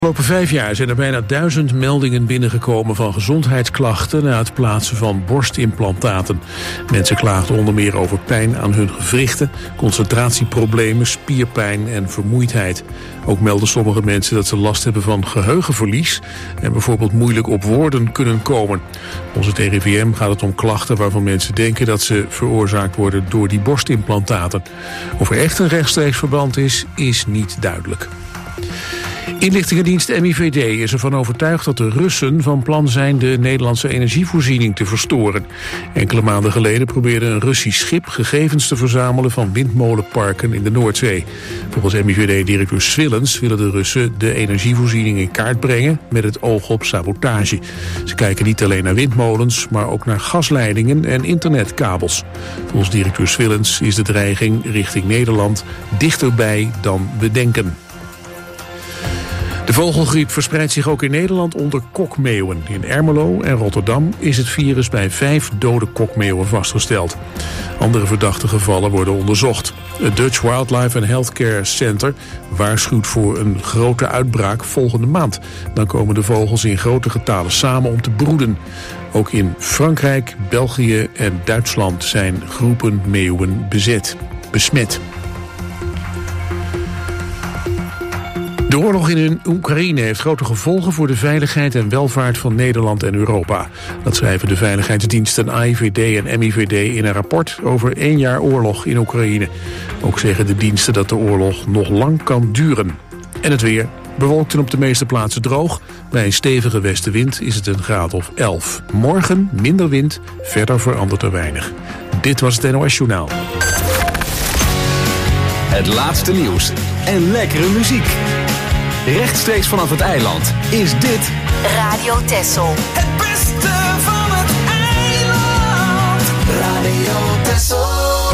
De afgelopen 5 jaar zijn er bijna 1000 meldingen binnengekomen van gezondheidsklachten na het plaatsen van borstimplantaten. Mensen klaagden onder meer over pijn aan hun gewrichten, concentratieproblemen, spierpijn en vermoeidheid. Ook melden sommige mensen dat ze last hebben van geheugenverlies en bijvoorbeeld moeilijk op woorden kunnen komen. Volgens het RIVM gaat het om klachten waarvan mensen denken dat ze veroorzaakt worden door die borstimplantaten. Of er echt een rechtstreeks verband is niet duidelijk. Inlichtingendienst MIVD is ervan overtuigd dat de Russen van plan zijn de Nederlandse energievoorziening te verstoren. Enkele maanden geleden probeerde een Russisch schip gegevens te verzamelen van windmolenparken in de Noordzee. Volgens MIVD-directeur Swillens willen de Russen de energievoorziening in kaart brengen met het oog op sabotage. Ze kijken niet alleen naar windmolens, maar ook naar gasleidingen en internetkabels. Volgens directeur Swillens is de dreiging richting Nederland dichterbij dan we denken. De vogelgriep verspreidt zich ook in Nederland onder kokmeeuwen. In Ermelo en Rotterdam is het virus bij 5 dode kokmeeuwen vastgesteld. Andere verdachte gevallen worden onderzocht. Het Dutch Wildlife and Healthcare Center waarschuwt voor een grote uitbraak volgende maand. Dan komen de vogels in grote getalen samen om te broeden. Ook in Frankrijk, België en Duitsland zijn groepen meeuwen besmet. De oorlog in Oekraïne heeft grote gevolgen voor de veiligheid en welvaart van Nederland en Europa. Dat schrijven de veiligheidsdiensten AIVD en MIVD in een rapport over 1 jaar oorlog in Oekraïne. Ook zeggen de diensten dat de oorlog nog lang kan duren. En het weer. Bewolkt en op de meeste plaatsen droog. Bij een stevige westenwind is het een graad of 11. Morgen minder wind, verder verandert er weinig. Dit was het NOS Journaal. Het laatste nieuws en lekkere muziek. Rechtstreeks vanaf het eiland is dit Radio Texel. Het beste van het eiland. Radio Texel.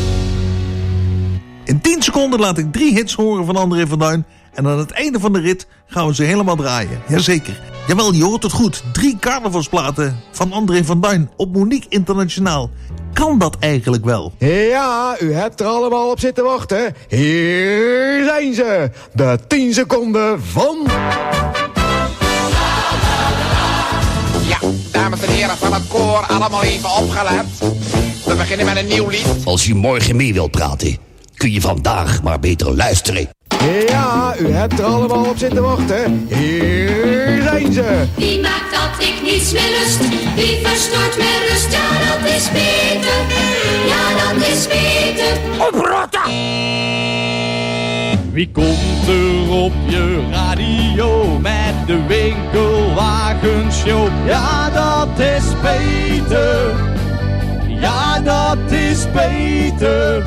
In 10 seconden laat ik 3 hits horen van André van Duin. En aan het einde van de rit gaan we ze helemaal draaien. Jazeker. Jawel, je hoort het goed. 3 carnavalsplaten van André van Duin op Monique Internationaal. Kan dat eigenlijk wel? Ja, u hebt er allemaal op zitten wachten. Hier zijn ze. De 10 seconden van... Ja, dames en heren van het koor, allemaal even opgelet. We beginnen met een nieuw lied. Als u morgen mee wilt praten, kun je vandaag maar beter luisteren. Ja, u hebt er allemaal op zitten wachten. Hier zijn ze. Wie maakt dat ik niets meer lust? Wie verstoort mijn rust? Ja, dat is Peter. Ja, dat is Peter. Oprotten! Wie komt er op je radio met de winkelwagenshow? Ja, dat is Peter. Ja, dat is Peter.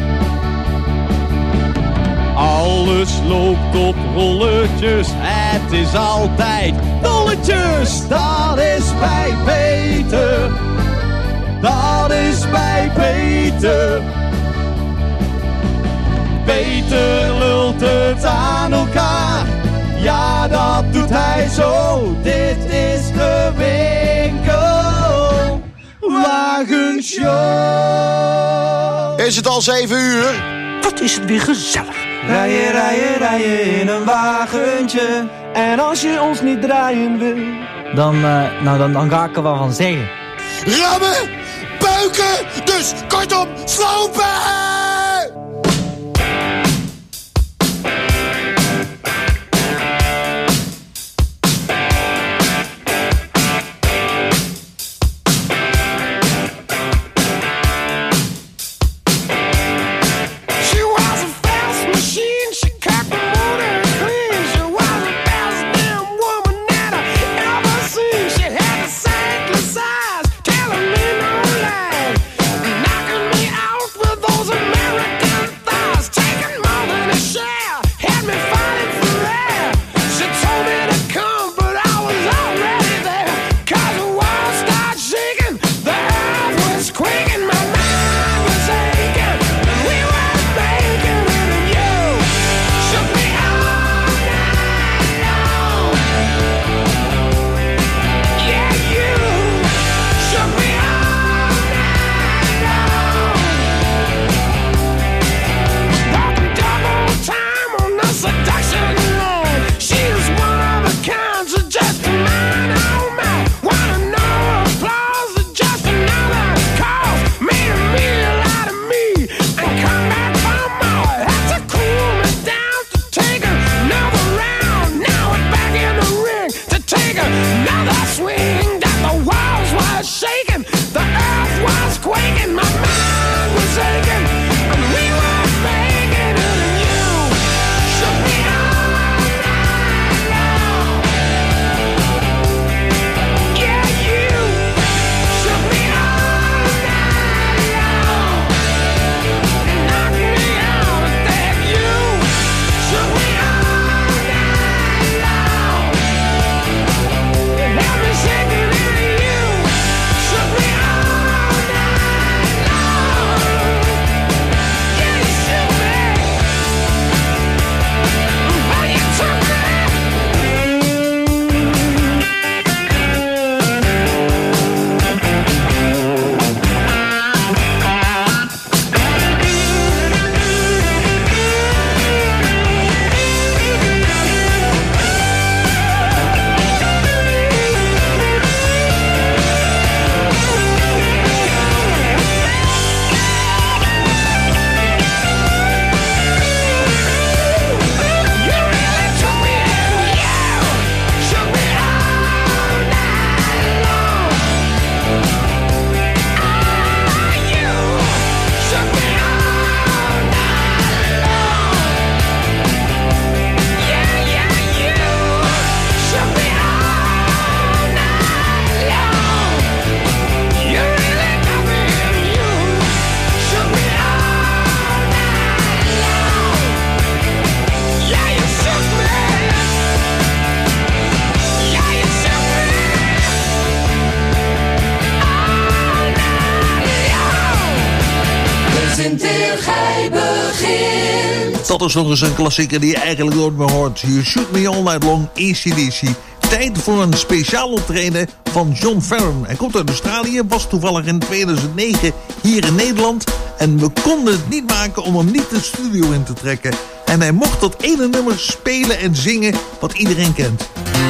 Alles loopt op rolletjes, het is altijd dolletjes. Dat is bij Peter, dat is bij Peter. Peter lult het aan elkaar, ja dat doet hij zo. Dit is de winkelwagenshow. Is het al 7 uur? Wat is het weer gezellig. Rijden, rijden, rijden in een wagentje. En als je ons niet draaien wil, dan ga ik er wel van zeggen. Rammen, buiken, dus kortom, slopen! Telling me no lie, knocking me out with those Dat is nog eens een klassieker die je eigenlijk nooit meer hoort. You Shoot Me All Night Long, AC/DC. Tijd voor een speciaal optreden van John Farron. Hij komt uit Australië, was toevallig in 2009 hier in Nederland. En we konden het niet maken om hem niet de studio in te trekken. En hij mocht dat ene nummer spelen en zingen wat iedereen kent.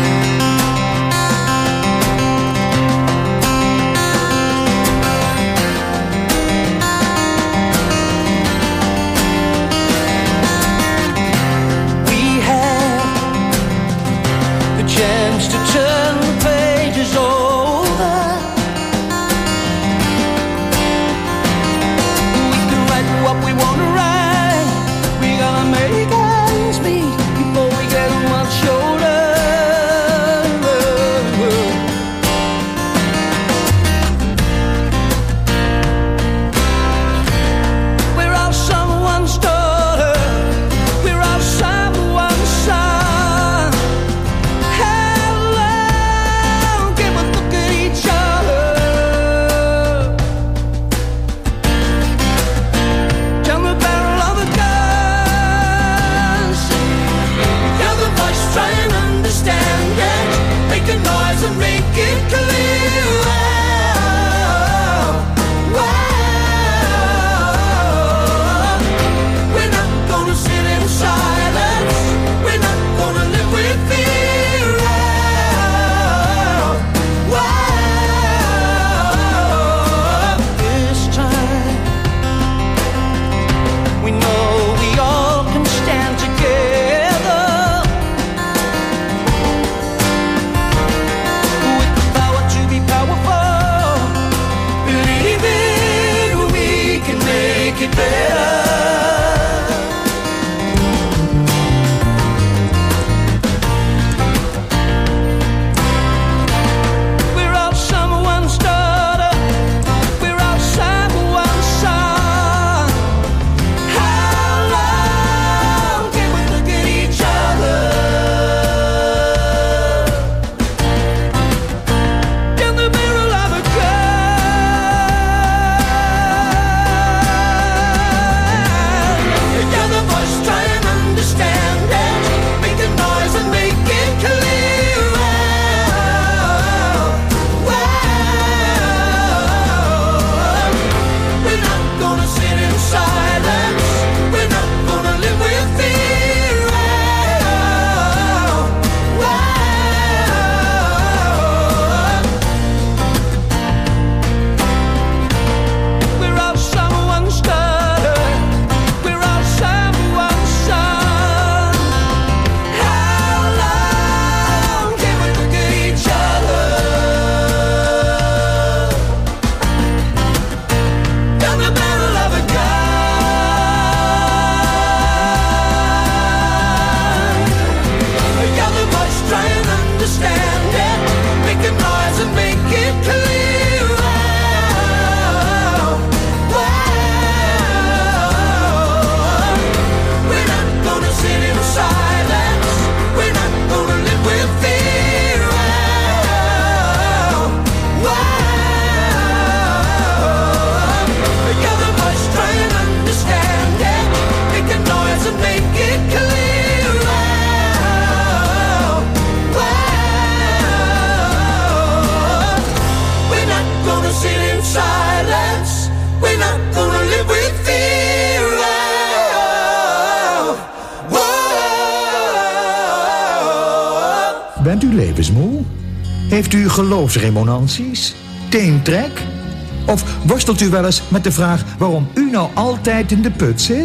Bent u levensmoe? Heeft u geloofsremonanties? Teentrek? Of worstelt u wel eens met de vraag waarom u nou altijd in de put zit?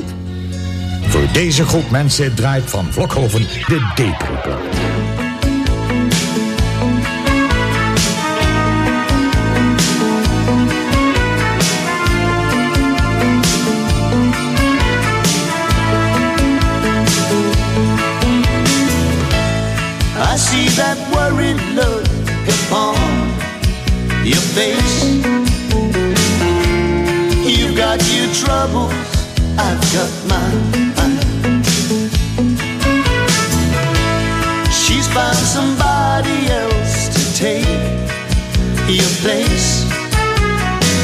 Voor deze groep mensen draait Van Vlokhoven de Depri-plaat. I see that worried look upon your face. You've got your troubles, I've got mine. She's found somebody else to take your place.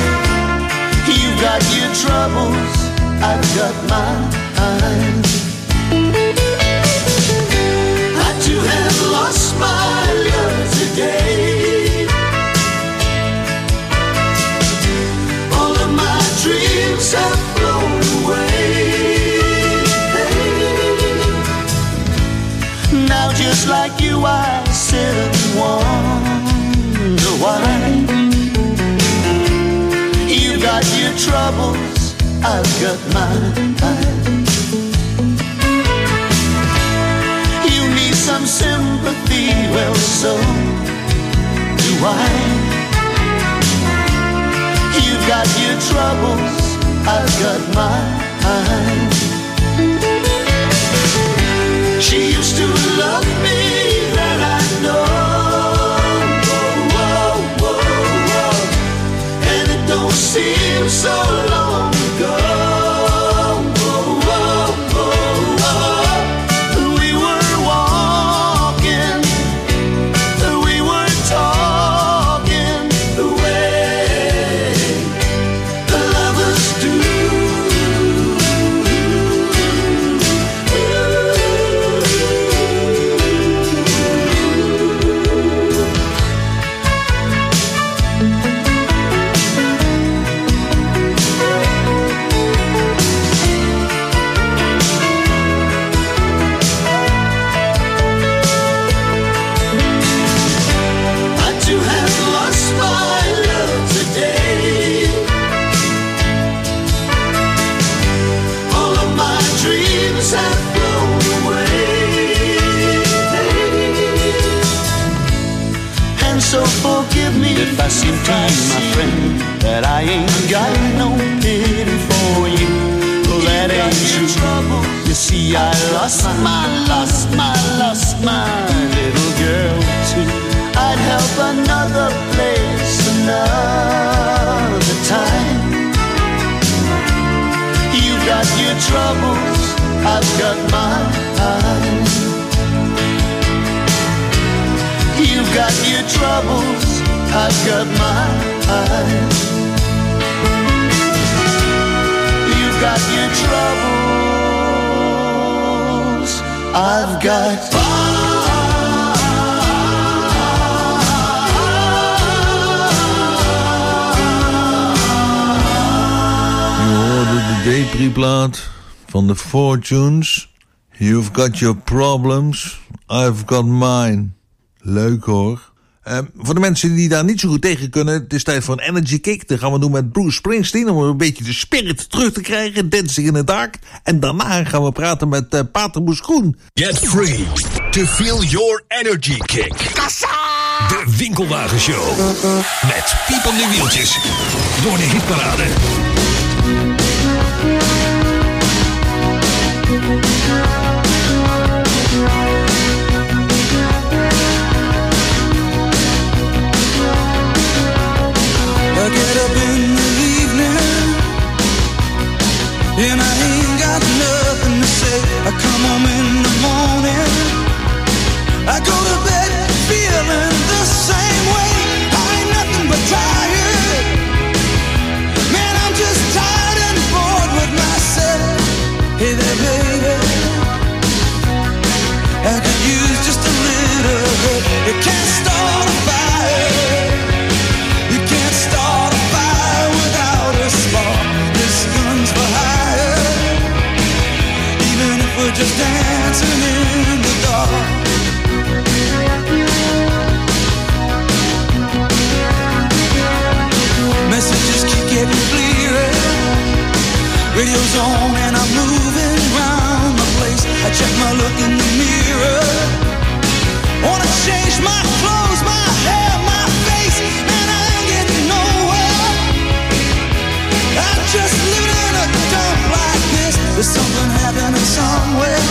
You've got your troubles, I've got mine. I sit and wonder why. You got your troubles, I've got mine. You need some sympathy, well so do I. You've got your troubles, I've got mine. She used to love me, that I know. Whoa, whoa, whoa. And it don't seem so long ago. Whoa, whoa, whoa, whoa. We were walking, we were talking the way the lovers do. So forgive me if I seem to you, my friend, that I ain't got no pity for you. Well, that ain't true. You see, I lost my little girl too. I'd help another place another time. You got your troubles, I've got mine. You've got your troubles, I've got mine. You've got your troubles, I've got Je hoorde de Depri-plaat van de Fortunes. You've got your problems, I've got mine. Leuk hoor. Voor de mensen die daar niet zo goed tegen kunnen, het is tijd voor een energy kick. Dat gaan we doen met Bruce Springsteen om een beetje de spirit terug te krijgen. Dancing in the Dark. En daarna gaan we praten met Pater Boes Groen. Get free to feel your energy kick. Kassa! De Winkelwagenshow. Met piepende wieltjes door de hitparade. I get up in the evening and I ain't got nothing to say. I come home in the morning, I go to bed feeling the same way. I ain't nothing but tired. Man, I'm just tired and bored with myself. Hey there, baby, I could use just a little bit. You can't start a fire. You can't start a fire without a spark. This gun's for hire. Even if we're just dancing in the dark. Messages keep getting clearer. Radio's on and I'm moving around the place. I check my look in the mirror. Wanna change my clothes, my hair, my face, and I ain't getting nowhere. I'm just living in a dump like this. There's something happening somewhere.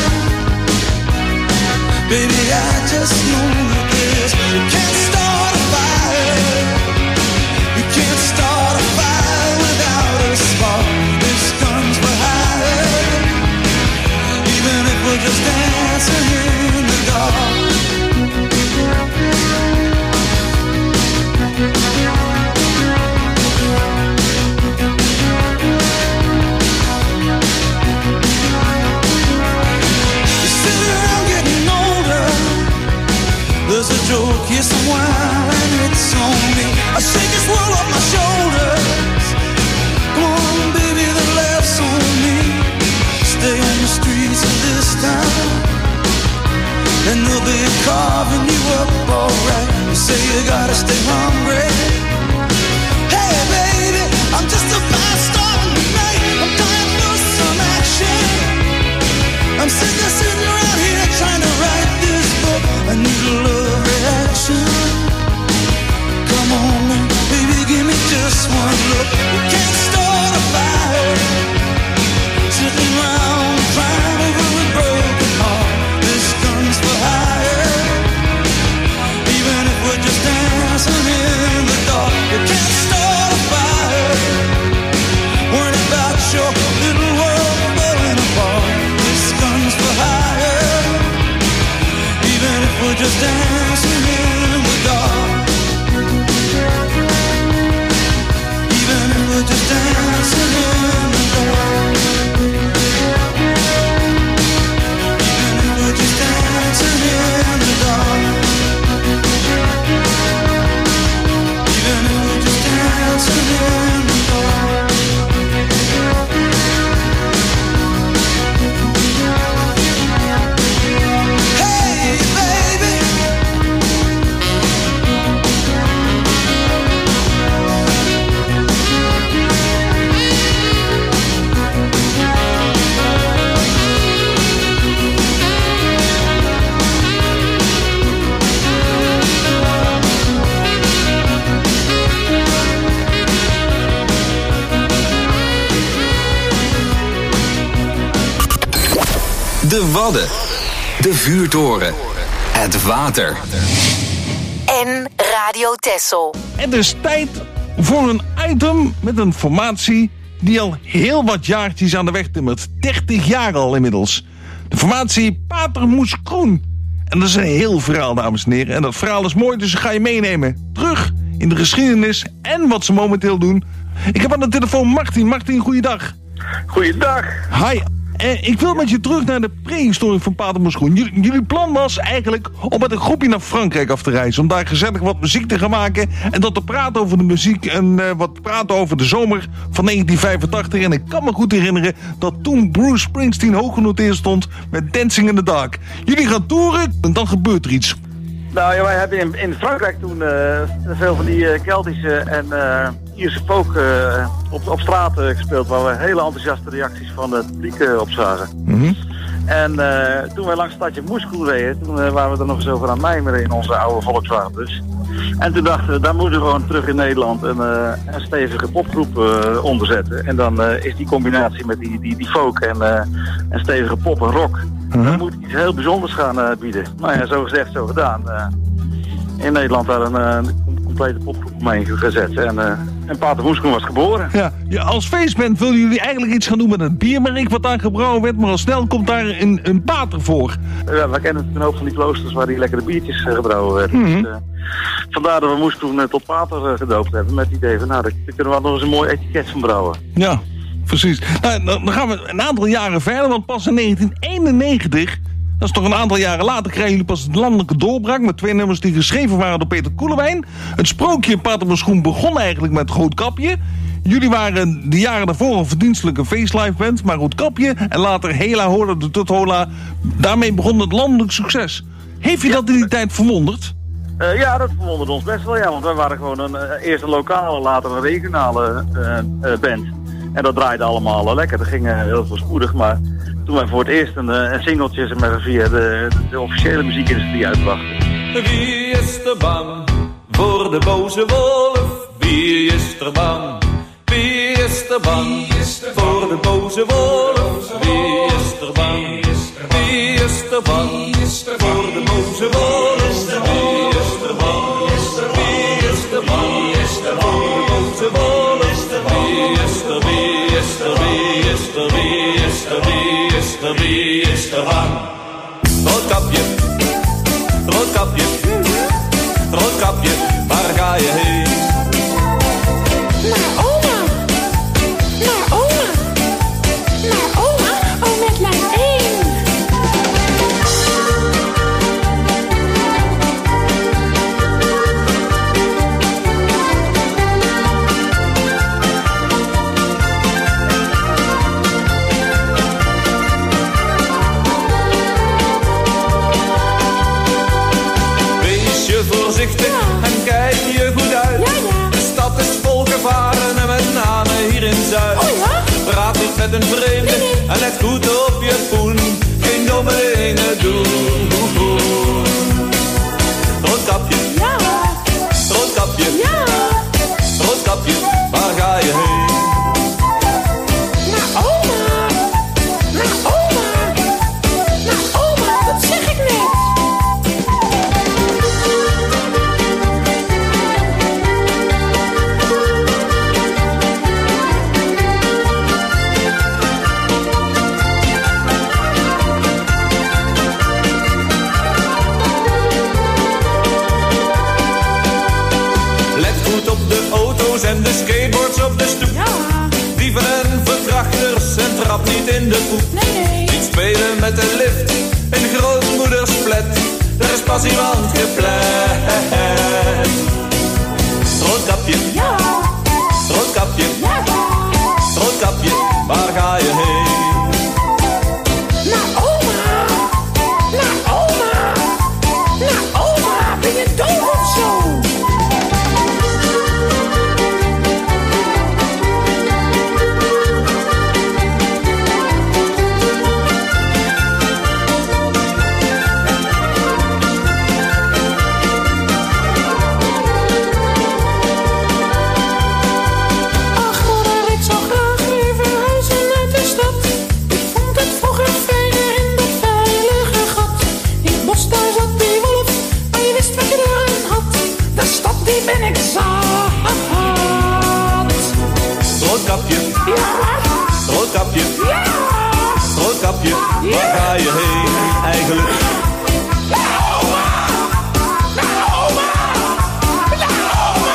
Baby, I just know that this. You can't start a fire. You can't start a fire without a spark. This gun's for hire. Even if we're just dancing in the dark. There's a joke here somewhere and it's on me. I shake this world off my shoulders. Come on, baby, the laugh's on me. Stay on the streets of this town. and they'll be carving you up alright. You say you gotta stay hungry. Hey baby, I'm just about starting tonight. I'm dying for some action. I'm sick of sitting around here trying to write this book. I need a love reaction. Come on, baby, give me just one look. We can't start a fire, sitting around crying over a broken heart. This gun's for hire, even if we're just dancing in the dark. You can't start a fire, worrying about your little world falling apart. This gun's for hire, even if we're just dancing in the dark. Even if we're just dancing in the dark. Even if we're just dancing in the dark. Even if we're just dancing in the dark. Hey baby, De Wadden. De Vuurtoren. Het water. En Radio Texel. Het is tijd voor een item met een formatie die al heel wat jaartjes aan de weg timmert. 30 jaar al inmiddels. De formatie Pater Moes Kroen. En dat is een heel verhaal, dames en heren. En dat verhaal is mooi, dus ik ga je meenemen. Terug in de geschiedenis en wat ze momenteel doen. Ik heb aan de telefoon Martin. Martin, goeiedag. Goeiedag. Hi. Ik wil met je terug naar de prehistorie van Pater Moes Kroen. Jullie plan was eigenlijk om met een groepje naar Frankrijk af te reizen. Om daar gezellig wat muziek te gaan maken. En dat te praten over de muziek. En wat praten over de zomer van 1985. En ik kan me goed herinneren dat toen Bruce Springsteen hoog genoteerd stond met Dancing in the Dark. Jullie gaan toeren en dan gebeurt er iets. Nou ja, wij hebben in Frankrijk toen veel van die Keltische en Ierse folk op straat gespeeld, waar we hele enthousiaste reacties van het publiek op zagen. Mm-hmm. En toen wij langs het stadje Moeskroen reden, toen waren we er nog eens over aan mijmeren in onze oude Volkswagen dus. En toen dachten we, daar moeten we gewoon terug in Nederland een stevige popgroep onderzetten. En dan is die combinatie met die folk en stevige pop en rock, dan moet iets heel bijzonders gaan bieden. Nou ja, zo gezegd, zo gedaan. In Nederland daar een complete popgroep omheen gezet. En Pater Moes Kroen was geboren. Ja, als feestband wilden jullie eigenlijk iets gaan doen met het biermerk wat daar gebrouwen werd, maar al snel komt daar een pater voor. Ja, we kennen een hoop van die kloosters waar die lekkere biertjes gebrouwen werden. Mm-hmm. Dus, vandaar dat we Moes Kroen tot pater gedoopt hebben. Met het idee van, nou, daar kunnen we nog eens een mooi etiket van brouwen. Ja, precies. Nou, dan gaan we een aantal jaren verder, want pas in 1991... Dat is toch een aantal jaren later krijgen jullie pas het landelijke doorbraak met 2 nummers die geschreven waren door Peter Koelewijn. Het sprookje Pater Moes Kroen begon eigenlijk met Roodkapje. Jullie waren de jaren daarvoor een verdienstelijke facelife band, maar Roodkapje en later Hela Hola de Tut Hola. Daarmee begon het landelijk succes. Heeft je dat in die tijd verwonderd? Ja, dat verwonderde ons best wel, ja, want wij waren gewoon eerst een lokale, later een regionale band. En dat draaide allemaal lekker, dat ging heel voorspoedig, maar toen wij voor het eerst een singeltje via de officiële muziekindustrie uitbrachten. Wie is er bang voor de boze wolf? Wie is er bang? Wie is er bang voor de boze wolf? Wie is er bang? Wie is er bang voor de boze wolf? Wie is er bang? Wie is er bang voor de boze wolf? Wie is er, wie is er, wie is er, wie is er, wie is er, wie is er bang? Roodkapje, roodkapje, roodkapje, waar ga je heen? Naar oma, naar oma, naar oma, oh met lijn 1. voorzichtig en kijk je goed uit. De stad is vol gevaren en met name hier in Zuid. Praat niet met een vreemde en let goed op je poen. Geen domme dingen doen. Roodkapje, roodkapje, roodkapje, waar ga je heen? Naar oma, naar oma, naar oma, dat zeg ik net. En de skateboards op de stoep. Dieven en verkrachters en trap niet in de poep. Niet spelen met de lift in grootmoeders flat. Er is pas iemand geplet. Roodkapje, roodkapje, roodkapje, waar ga je heen? Naar oma, naar oma, naar oma, ben je doof of zo? Ben ik zat. Roodkapje, roodkapje, roodkapje, waar ga je heen eigenlijk? Naar oma, naar oma, naar oma.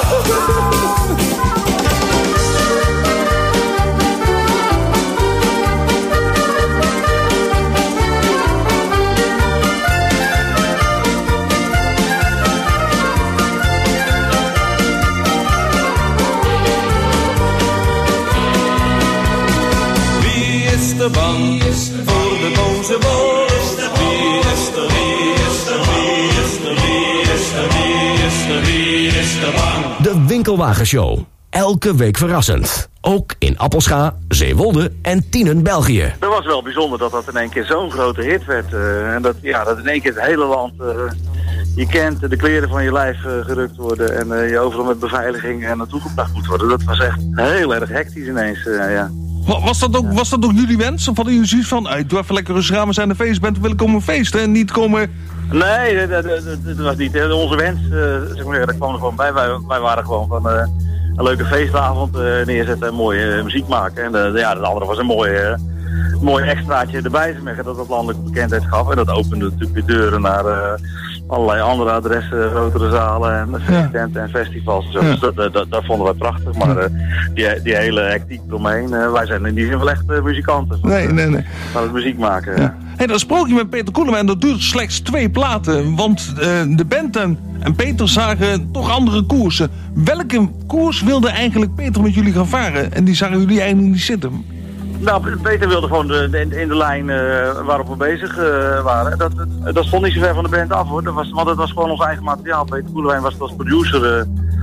Bang voor de boze wolf. Wie is er, wie is er, wie is er, wie is er, wie is er, wie is er bang? De Winkelwagenshow. Elke week verrassend. Ook in Appelscha, Zeewolde en Tienen, België. Dat was wel bijzonder dat dat in één keer zo'n grote hit werd. En dat in één keer het hele land... je kent de kleren van je lijf gerukt worden en je overal met beveiliging naartoe gebracht moet worden. Dat was echt heel erg hectisch ineens, ja. Was dat ook jullie wens? Of hadden jullie zoiets van, doe even lekker rustig aan, we zijn een feestband, we willen komen feesten en niet komen... Nee, dat was niet onze wens. Zeg maar, dat kwam er gewoon bij. Wij waren gewoon van een leuke feestavond neerzetten en mooie muziek maken. En het andere was een mooi extraatje erbij te zeggen dat het landelijke bekendheid gaf. En dat opende natuurlijk weer deuren naar allerlei andere adressen, grotere zalen en feestenten en festivals en zo. Dus dat vonden wij prachtig. Maar die hele hectiek eromheen, wij zijn in die zin wel echt muzikanten. Nee. Van het muziek maken, ja. Hey, dan sprak je met Peter Koelewijn en dat duurt slechts 2 platen. Want de band en Peter zagen toch andere koersen. Welke koers wilde eigenlijk Peter met jullie gaan varen? En die zagen jullie eigenlijk niet zitten. Nou, Peter wilde gewoon in de lijn waarop we bezig waren. Dat stond niet zo ver van de band af, hoor. Want het was gewoon ons eigen materiaal. Peter Koelewijn was als producer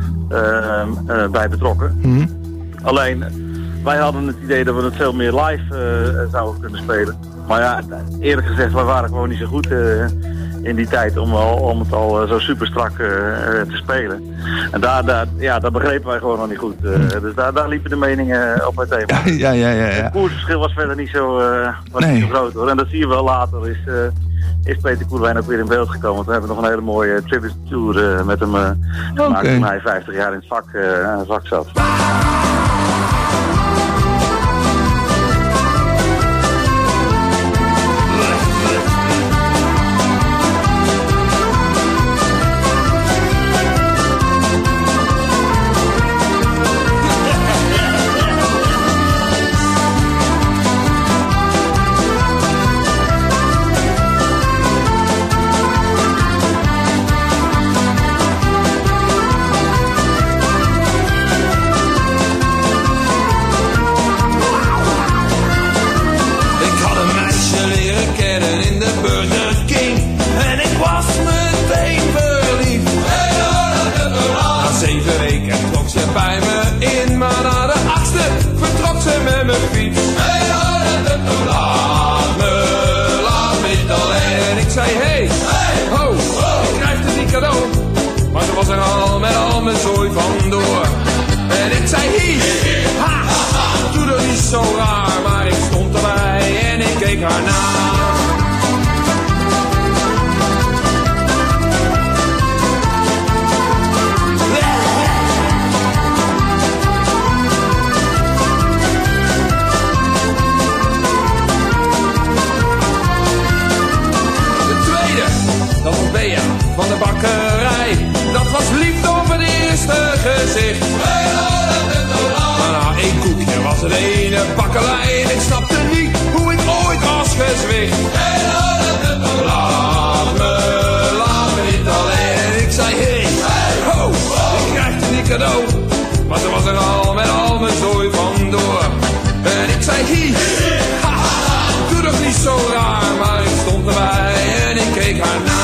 bij betrokken. Mm-hmm. Alleen, wij hadden het idee dat we het veel meer live zouden kunnen spelen. Maar ja, eerlijk gezegd, wij waren gewoon niet zo goed in die tijd om het al zo super strak te spelen. En daar begrepen wij gewoon nog niet goed. Dus daar liepen de meningen op uiteen. Ja. Het koersverschil was verder niet zo, niet zo groot, hoor. En dat zie je wel later. Is Peter Koelewijn ook weer in beeld gekomen. Want we hebben nog een hele mooie tribute tour met hem gemaakt toen hij 50 jaar in het vak zat. was er al met al mijn zooi vandoor. En ik zei hier, ha, doe dat niet zo raar. Maar ik stond erbij en ik keek haar na. Dat was Bea van de bakkerij. Dat was liefde op het eerste gezicht. Maar na één koekje was het ene bakkelei. En ik snapte niet hoe ik ooit was gezwicht. Laat me niet alleen. En ik zei hey, ho, ik krijg het niet cadeau. Maar ze was er al met al mijn zooi vandoor. En ik zei hier, ha, doe toch niet zo raar. Maar ik stond erbij en ik keek haar na.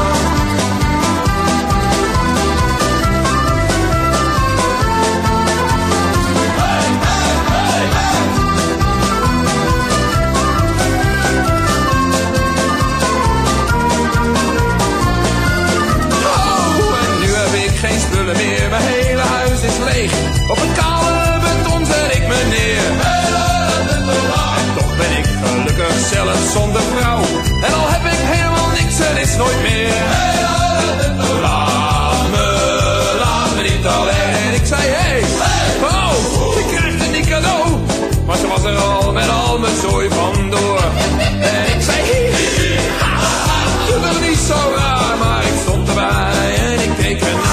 Geen spullen meer, mijn hele huis is leeg. Op het kale beton zet ik me neer. En toch ben ik gelukkig zelf zonder vrouw. En al heb ik helemaal niks, er is nooit meer. Laat me niet alleen. En ik zei hey, oh, ik krijg het niet cadeau. Maar ze was er al met al mijn zooi vandoor. En ik zei hier, doe dat niet zo raar. Maar ik stond erbij en ik keek ernaar.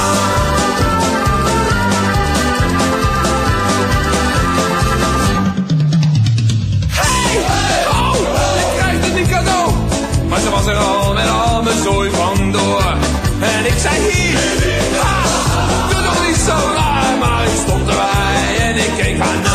Maar ze was er al met al mijn zooi vandoor. En ik zei hier, ha, doe toch niet zo raar. Maar ik stond erbij en ik keek haar na.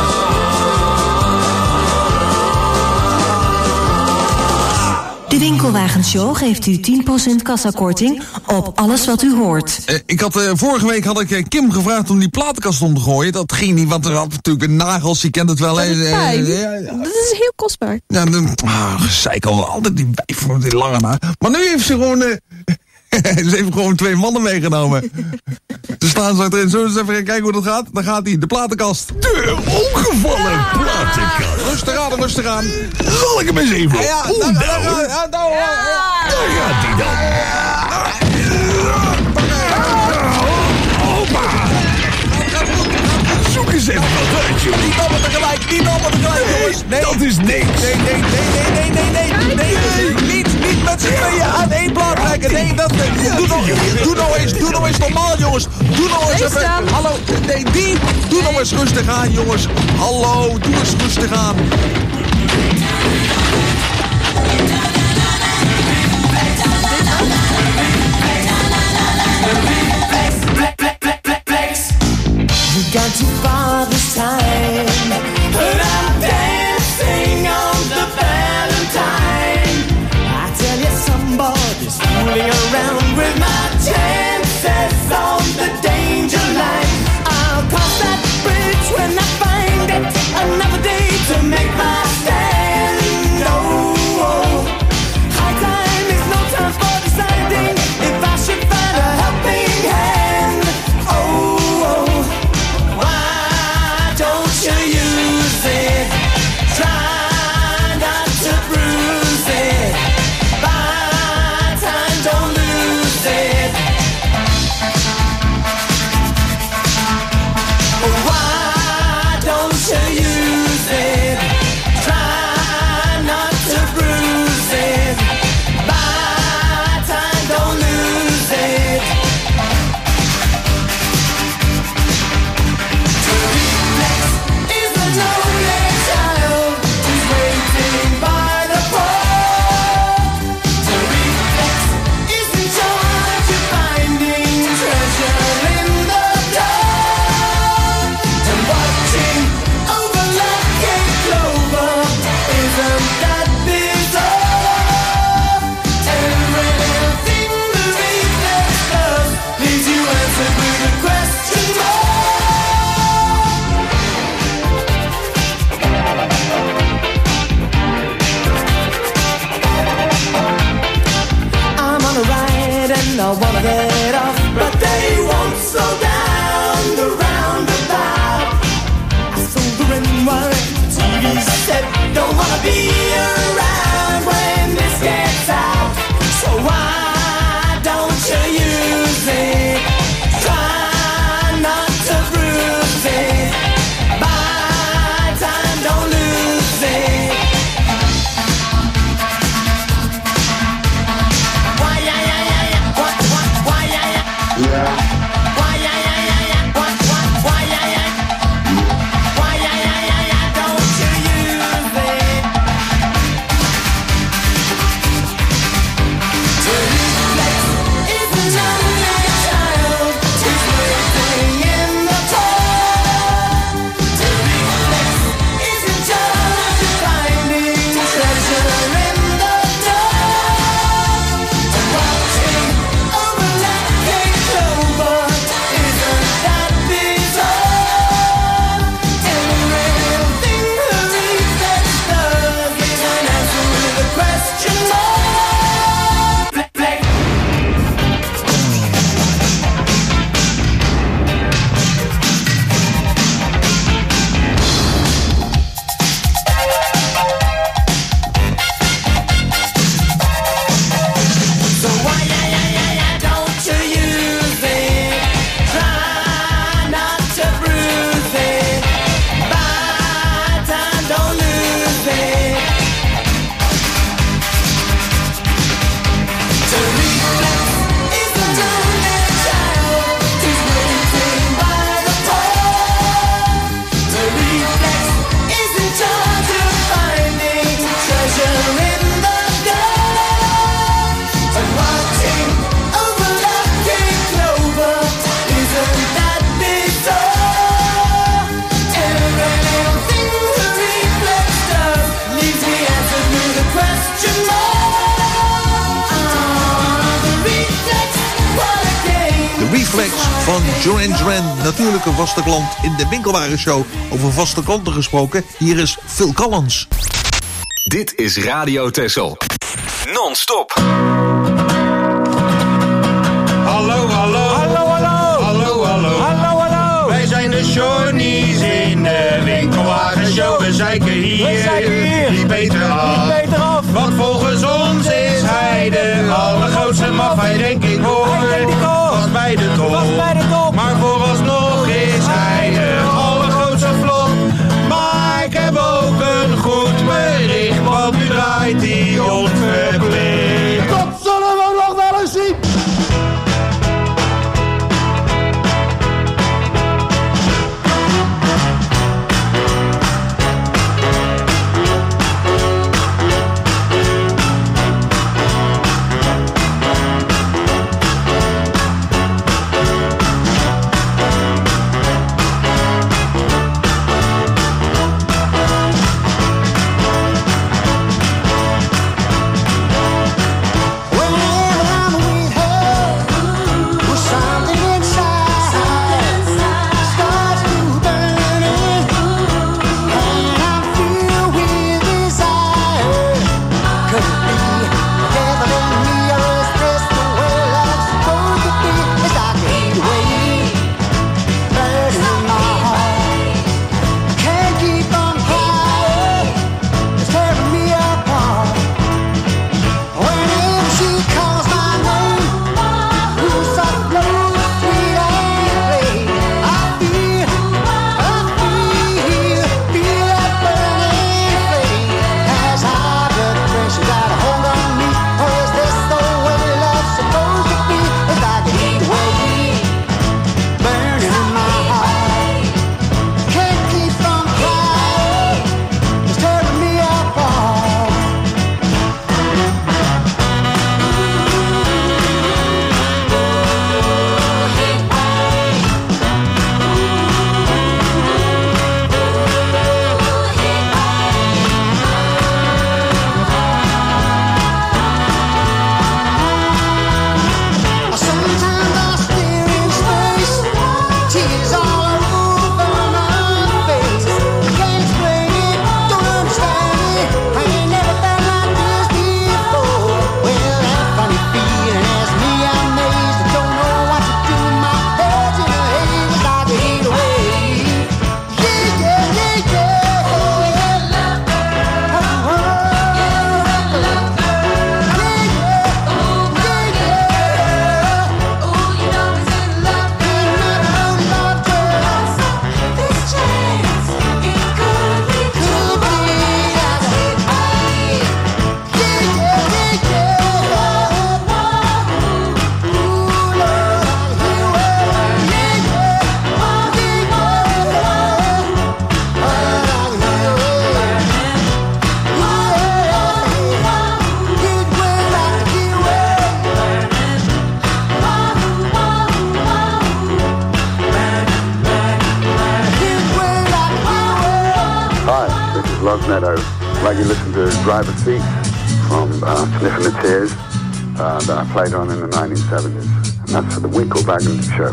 De Winkelwagenshow geeft u 10% kassakorting op alles wat u hoort. Vorige week had ik Kim gevraagd om die platenkast om te gooien. Dat ging niet, want er had natuurlijk nagels, je kent het wel. Dat is heel kostbaar. Ja, gezeik altijd die wijf van die lange na. Maar nu heeft ze gewoon... ze heeft gewoon 2 mannen meegenomen. Ze staan zo erin. Zullen we eens even kijken hoe dat gaat? Dan gaat hij, de platenkast. De omgevallen platenkast. Rustig aan. Zal ik hem eens even daar gaat hij dan. Zoek eens even wat uit, jullie. Niet allemaal tegelijk, jongens. Nee. Dat is niks. Nee. Niet met z'n tweeën aan één plaat leggen. Nee, dat doe nou eens normaal, jongens. Doe nou eens even. Hallo, nee, doe nou eens rustig aan, jongens. Hallo, doe eens rustig aan. You've gone too far this time, but I'm dancing on the Valentine. I tell you, somebody's fooling around with my chances on the danger line. I'll cross that bridge when I find it. Another day to make my stand. Oh, oh. Flex van Duran Duran. Natuurlijk een vaste klant in de Winkelwagenshow. Over vaste klanten gesproken, hier is Phil Collins. Dit is Radio Texel. Non-stop. Hallo, hallo. Hallo, hallo. Hallo, hallo. Hallo, hallo. Wij zijn de Shorties in de Winkelwagenshow. We zeiken hier niet beter af. Want volgens ons is hij de allergrootste mafheid, denk ik hoor. Was bij de top. Maar vooralsnog is hij de allergrootste flop. Maar ik heb ook een goed bericht, want nu draait hij ons verplicht. Dat zullen we nog wel eens zien. Like you listen to Driver's Seat from Sniffing the Tears that I played on in the 1970s. And that's for the Winkelwagen Show.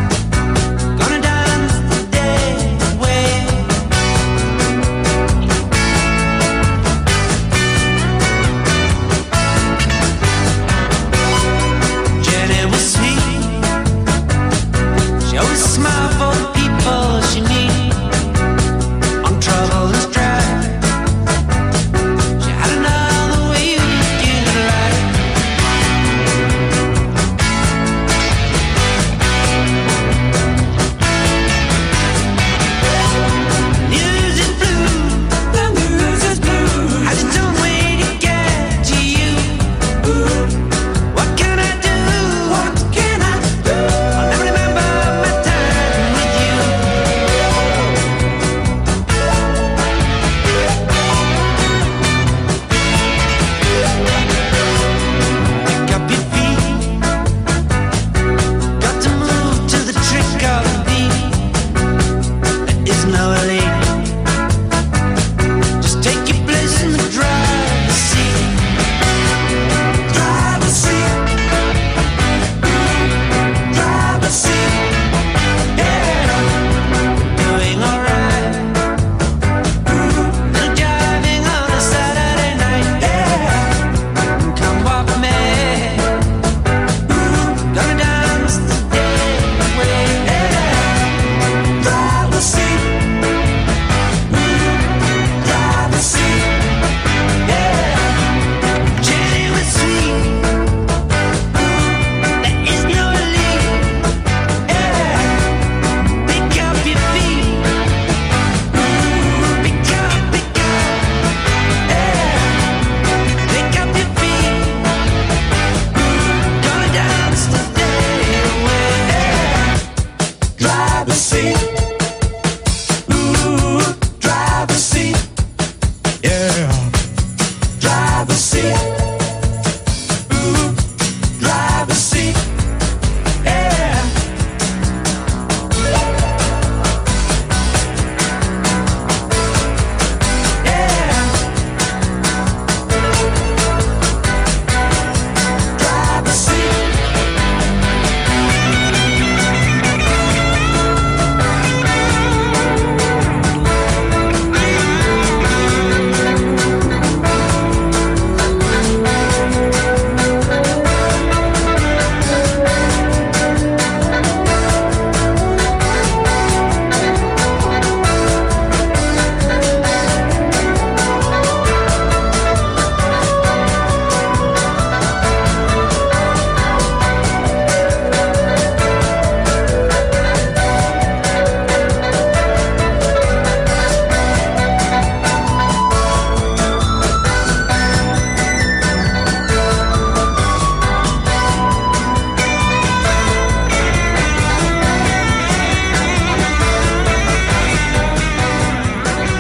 Gonna dance the day away.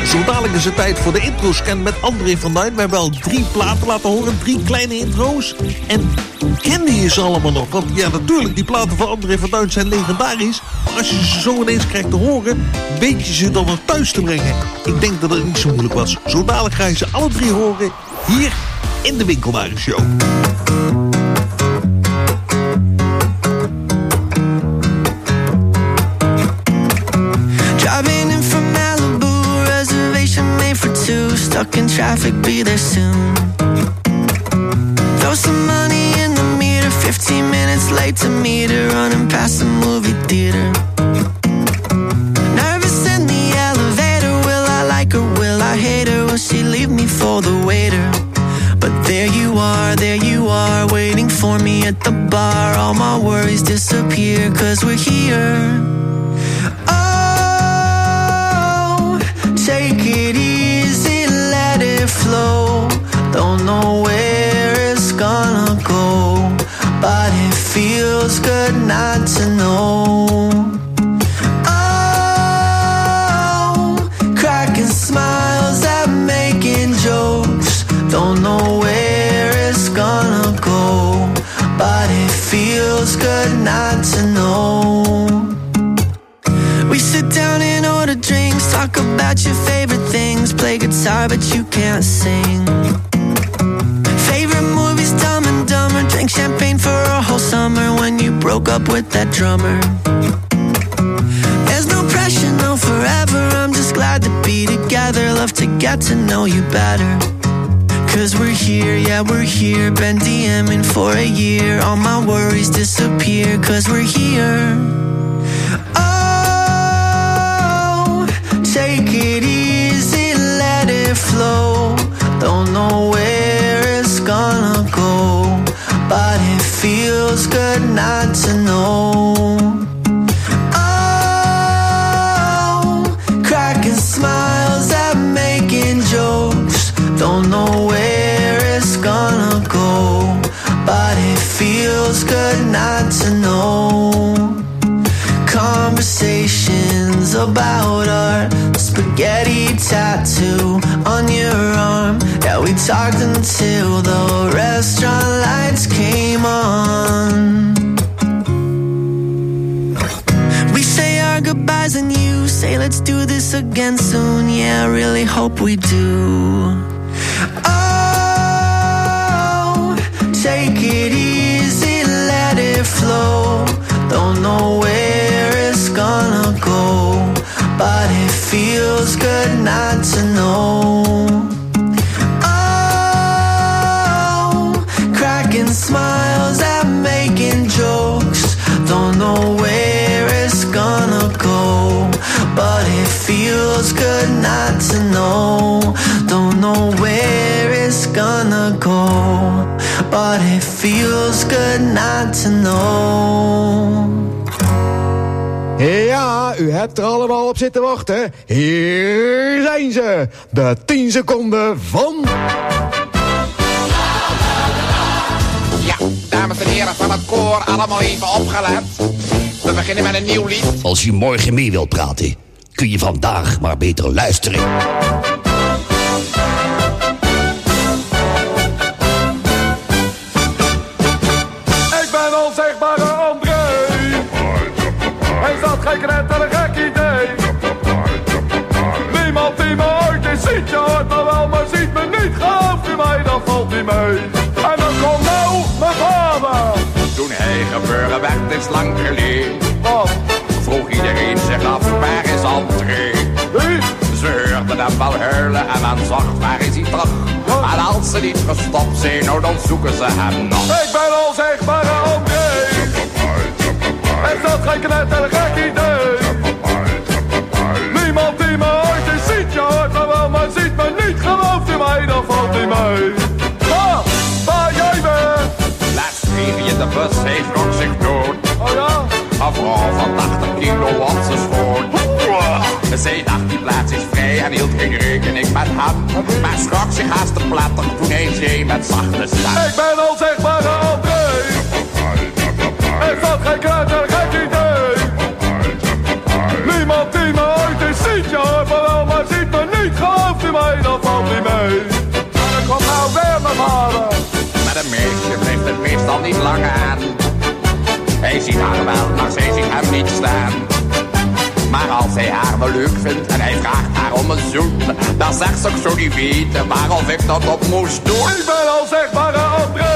Zo dadelijk is het tijd voor de intro-scan met André van Duin. We hebben al 3 platen laten horen, 3 kleine intro's. En kende je ze allemaal nog? Want ja, natuurlijk, die platen van André van Duin zijn legendarisch. Maar als je ze zo ineens krijgt te horen, weet je ze dan nog thuis te brengen. Ik denk dat het niet zo moeilijk was. Zo dadelijk ga je ze alle 3 horen hier in de Winkelwagenshow. Driving in from Malibu, reservation made for 2. Stuck in traffic, be there soon. Throw some money in the meter, 15 minutes late to meet her, running past the movie theater. Nervous in the elevator, will I like her, will I hate her, will she leave me for the waiter? But there you are, waiting for me at the bar. All my worries disappear, 'cause we're here. Take it easy, let it flow. Don't know where it's gonna go, but it feels good not to know. Oh, cracking smiles and making jokes. Don't know where it's gonna go, but it feels good not to know. We sit down and order drinks, talk about your favorite things, play guitar but you can't sing. Favorite movies, Dumb and Dumber, drink champagne for a whole summer when you broke up with that drummer. There's no pressure, no forever, I'm just glad to be together, love to get to know you better. 'Cause we're here, yeah we're here, been DMing for a year, all my worries disappear, 'cause we're here. Take it easy, let it flow. Don't know where it's gonna go, but it feels good not to know. Oh, cracking smiles and making jokes. Don't know where it's gonna go, but it feels good not to know. Conversations about art, spaghetti tattoo on your arm. Yeah, we talked until the restaurant lights came on. We say our goodbyes and you say let's do this again soon. Yeah, I really hope we do. Oh, take it easy, let it flow. Don't know where it's gonna go, but it feels good not to know. Oh, cracking smiles and making jokes. Don't know where it's gonna go, but it feels good not to know. Don't know where it's gonna go, but it feels good not to know. Ja, u hebt er allemaal op zitten wachten. Hier zijn ze, de 10 seconden van... Ja, dames en heren van het koor, allemaal even opgelet. We beginnen met een nieuw lied. Als je morgen mee wilt praten, kun je vandaag maar beter luisteren. Ik ben onzichtbare André. Is dat geen knetter een gek idee? Niemand die me ooit eens ziet, je hoort me wel, maar ziet me niet. Gelooft u mij, dan valt u mee. En dan komt nou mijn vader. Toen hij geboren werd, is lang geleden. Wat? Vroeg iedereen zich af, waar is André? Ze hoorden hem wel huilen en men zag, waar is hij toch? En als ze niet gestopt zijn, nou dan zoeken ze hem nog. Ik ben onzichtbare André. Is dat geen knetter een gek idee? Niemand die me ooit eens ziet, je hoort me wel, maar ziet me niet. Gelooft u mij, dan valt u mee. Ha, waar jij bent? Laatst kreeg je de bus, hij schrok zich dood. Oh ja? Een vrouw van 80 kilo was ze schoon. Zij dacht die plaats is vrij en hield geen rekening met hem. Maar schrok zich haast te platter toen hij zei met zachte stem. Ik ben onzichtbare André. Is dat geen knetter een gek idee? Niemand die me ooit eens ziet, je hoort me wel, maar ziet me niet. een meisje blijft het meestal niet lang aan. Hij ziet haar wel, maar zij ziet hem niet staan. Maar als hij haar wel leuk vindt en hij vraagt haar om een zoen, dan zegt ze ook zo niet weten waarof ik dat op moest doen. Ik ben al zeg maar een André.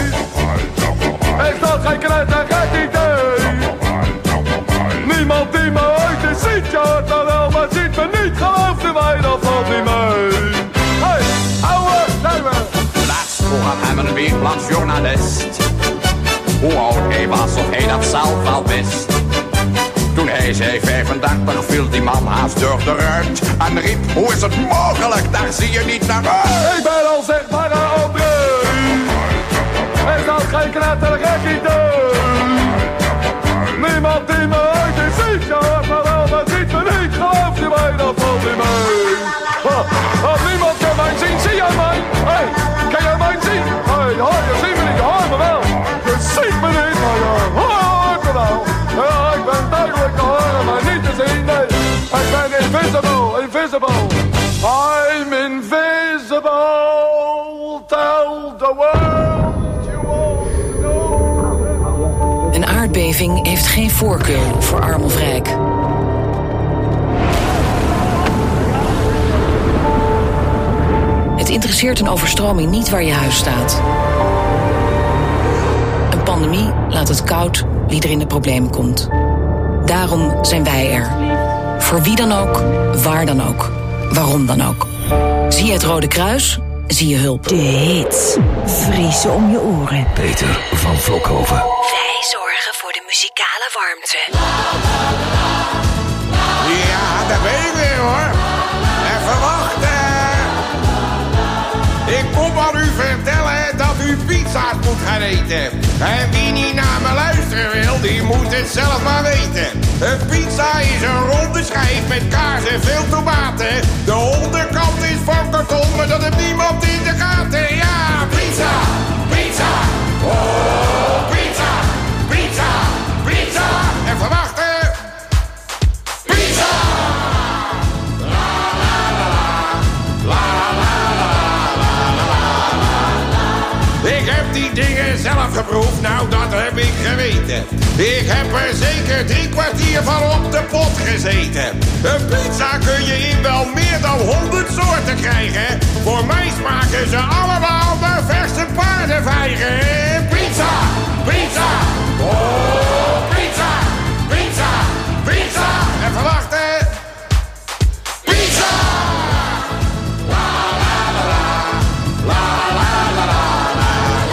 Is dat geen knettergek idee? Niemand die me ooit eens ziet, je hoort me wel, maar ziet me niet. Gelooft u mij, dat valt niet mee. Hey, ouwe, zijn we. Laatst vroeg aan hem een weekbladjournalist hoe oud hij was of hij dat zelf wel wist. Toen hij zei 35 viel die man haast door de ruit en riep, hoe is het mogelijk, daar zie je niet naar uit. Ik ben al zeg maar een André. Is dat geen knettergek idee? Niemand die me ooit eens ziet, je hoort me wel, maar ziet me niet. Gelooft u mij, dat valt niet mee. Niemand kan mij zien, zie jij mij? Hey, kan jij mij zien? Hey, je ziet me niet, je hoort me wel. Je ziet me niet, maar je hoort me wel. Ja, ik ben duidelijk te horen, maar niet te zien, nee. Ik ben invisible, invisible. I'm invisible, tell the world you want to know. Een aardbeving heeft geen voorkeur voor arm of rijk. Het interesseert een overstroming niet waar je huis staat. Een pandemie laat het koud wie er in de problemen komt. Daarom zijn wij er. Voor wie dan ook, waar dan ook, waarom dan ook. Zie je het Rode Kruis, zie je hulp. De hits vriezen om je oren. Peter van Vlokhoven. Wij zorgen voor de muzikale warmte. Ja, daar ben ik weer hoor. Even wachten. Ik kom aan u vertellen dat u pizza's moet gaan eten. En wie niet naar me luisteren wil, die moet het zelf maar weten. Een pizza is een ronde schijf met kaas en veel tomaten. De onderkant is van karton, maar dat heeft niemand in de gaten. Ja, pizza, pizza, oh, pizza, pizza, pizza. Even wachten. Pizza! La la la la, la la la. Ik heb die dingen zelf geproefd, nou dat heb ik geweten. Ik heb er zeker 3 kwartier van op de pot gezeten. Een pizza kun je in wel meer dan 100 soorten krijgen. Voor mij smaken ze allemaal naar verse paardenvijgen. Pizza, pizza, oh pizza, pizza, pizza. Even wachten. Pizza! La la la la, la la la la.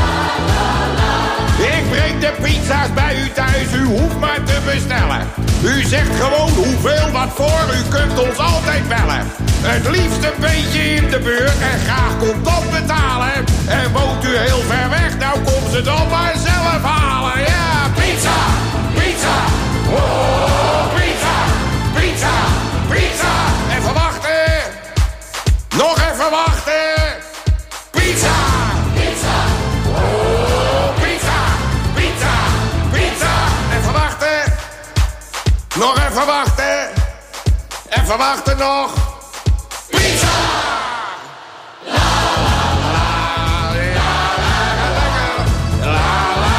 Ik breng de pizza's bij u thuis, u hoeft maar te bestellen. U zegt gewoon hoeveel wat voor, u kunt ons altijd bellen. Het liefst een beetje in de buurt en graag contant betalen. En woont u heel ver weg, nou komt ze dan maar zelf halen. Ja, pizza, pizza, oh pizza, pizza, pizza. Even wachten, nog even wachten. Pizza, pizza, oh pizza, pizza, pizza. Even wachten, nog even wachten. Even wachten nog. Pizza! La la la la la la la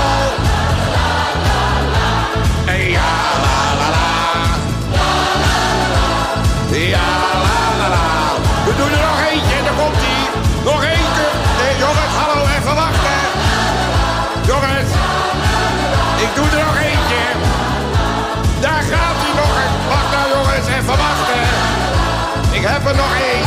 la ja la la la ja la la la. We doen er nog eentje, daar komt ie. Nog één keer. Nee, jongens, hallo, even wachten. Jongens, ik doe er nog eentje. Daar gaat hij nog. Wacht nou jongens, even wachten. Ik heb er nog één.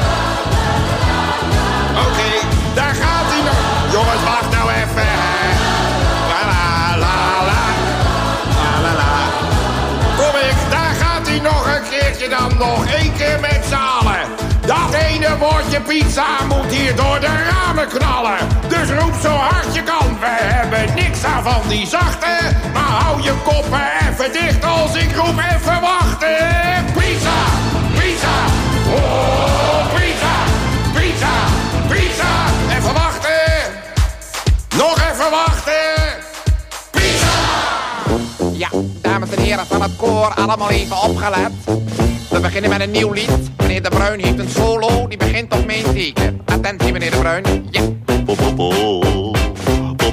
Oké, daar gaat hij nog. Jongens, wacht nou even. La la la la. La la la. Kom ik, daar gaat hij nog een keertje dan. Nog één keer met z'n allen. Dat ene woordje pizza moet hier door de ramen knallen. Dus roep zo hard je kan. We hebben niks aan van die zachte. Maar hou je koppen even dicht als ik roep even wachten. Pizza, pizza, oh pizza, pizza, pizza. Even wachten. Nog even wachten. Pizza. Ja, dames en heren van het koor, allemaal even opgelet. We beginnen met een nieuw lied. Meneer De Bruin heeft een solo, die begint op mijn teken. Attentie meneer De Bruin. Ja.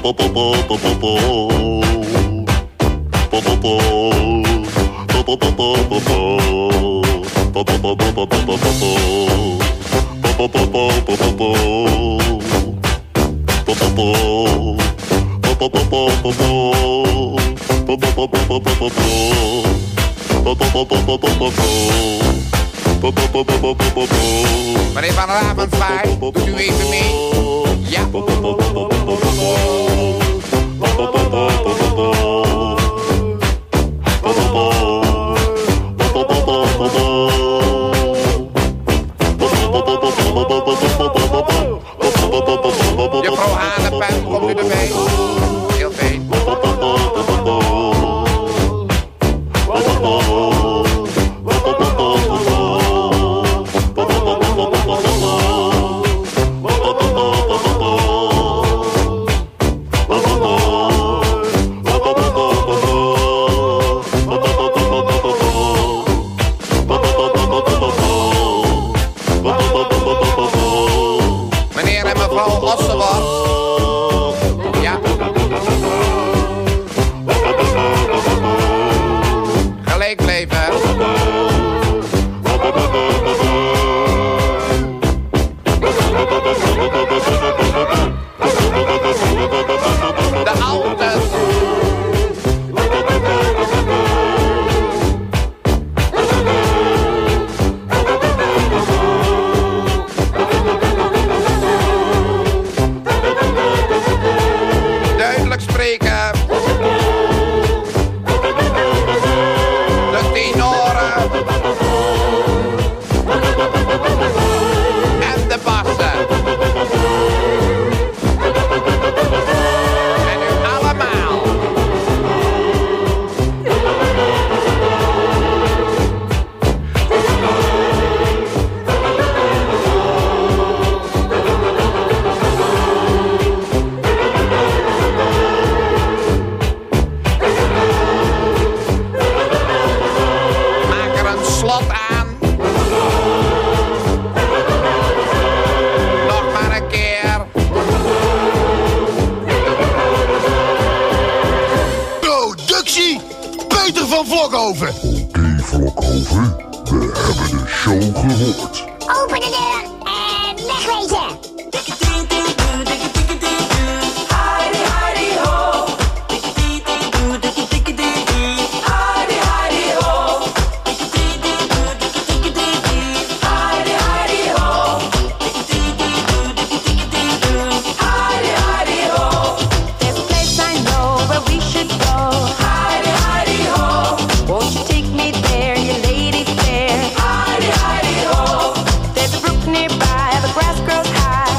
Meneer Van Ravensvaart, doet u even mee? Ja. Juffrouw Hanepen, komt u erbij? Heel fijn. Meneer en mevrouw Ossenworst. Ja. Gelijk blijven. De ouders. Duidelijk spreken. De tenoren. En de bassen. En u allemaal. Maak er een slot aan. Nog maar een keer. Productie Peter van Vlokhoven. Oké, Vlokhoven, we hebben de show gehoord. Open de deur en wegwezen. Heidi, Heidi, ho. Heidi, Heidi, ho. Heidi, Heidi, ho. Heidi, Heidi, ho. There's a place I know where we should go. Heidi, Heidi, ho. Won't you take me there, you lady fair? Heidi, Heidi, ho. There's a brook nearby, the grass grows high.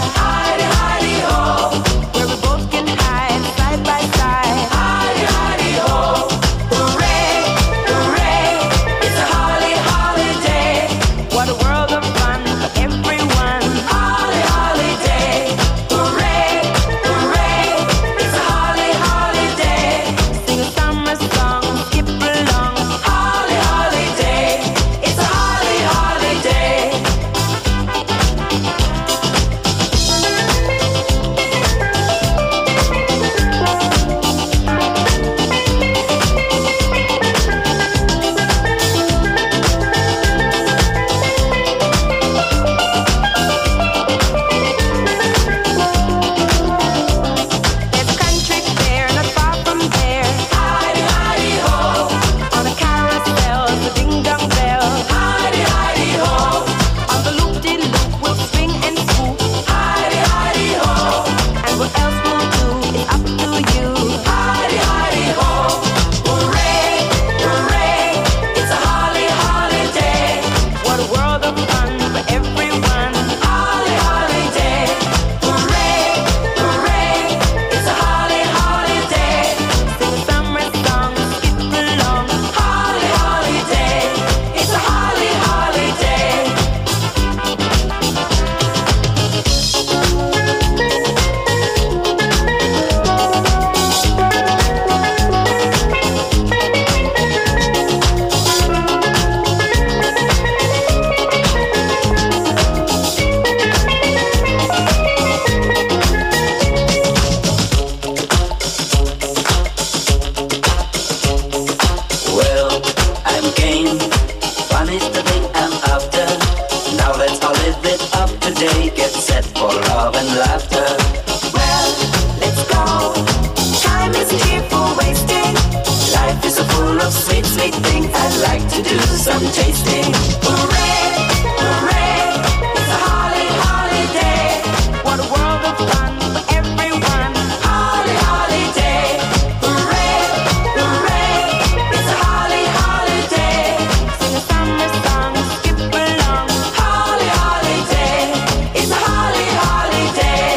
today. Get set for love and laughter. Well, let's go. Time isn't here for wasting. Life is so full of sweet, sweet things. I'd like to do some tasting. Hooray, hooray, it's a holly, holiday. What a world of fun for everyone. Holly, holiday. Hooray, hooray, it's a holly, holiday. Sing a summer song, skip along. Holly, holiday, it's a holly, holiday.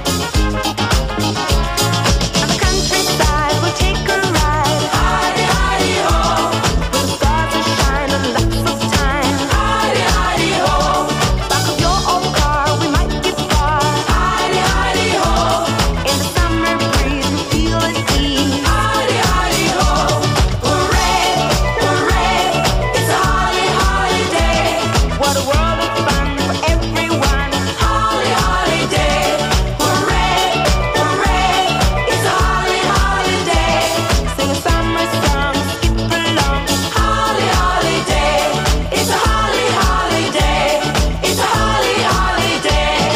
On the countryside, we'll take a ride. Holly, holly, ho. Where the stars are shining, lots of time. Holly, holly, ho. Back of your old car, we might get far. Holly, holly, ho. In the summer breeze, we feel at ease. Holly, holly, ho. Hooray, hooray, it's a holly, holiday. What a world of fun for everyone. Holly, holiday. Hooray, hooray, it's a holly, holiday. Sing a summer song, skip along. Holly, holiday, it's a holly, holiday. It's a holly, holiday.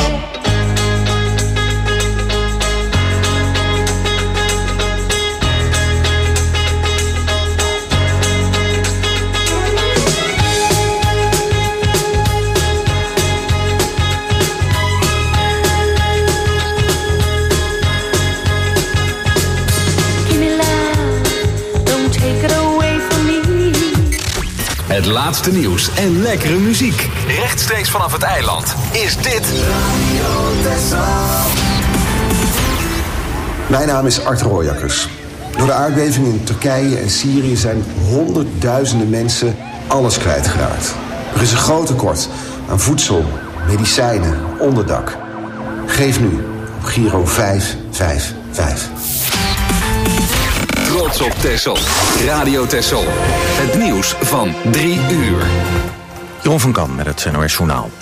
Give me love, don't take it away from me. Het laatste nieuws en lekkere muziek. Rechtstreeks vanaf het eiland is dit... Mijn naam is Art Rooijakkers. Door de aardbeving in Turkije en Syrië zijn honderdduizenden mensen alles kwijtgeraakt. Er is een groot tekort aan voedsel, medicijnen, onderdak. Geef nu op Giro 555. Trots op Texel. Radio Texel. Het nieuws van 3 uur. Jeroen van Kam met het NOS Journaal.